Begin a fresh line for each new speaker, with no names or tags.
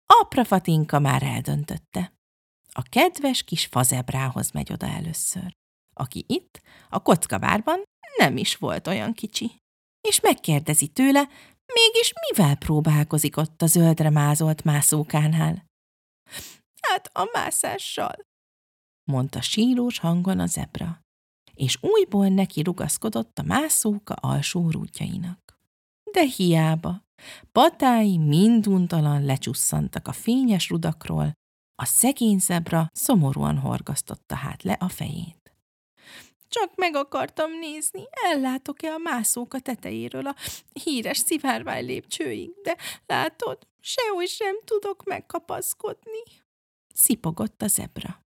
Apra Fatinka már eldöntötte. A kedves kis fazebrához megy oda először, aki itt, a kockabárban nem is volt olyan kicsi. És megkérdezi tőle, mégis mivel próbálkozik ott a zöldre mázolt mászókánál. Hát a mászással, mondta sírós hangon a zebra, és újból neki rugaszkodott a mászóka alsó rúdjainak. De hiába, patái minduntalan lecsusszantak a fényes rudakról, a szegény zebra szomorúan horgasztotta hát le a fejét. Csak meg akartam nézni, ellátok-e a mászóka tetejéről a híres szivárvány lépcsőig, de látod, sehogy sem tudok megkapaszkodni. Szipogott a zebra.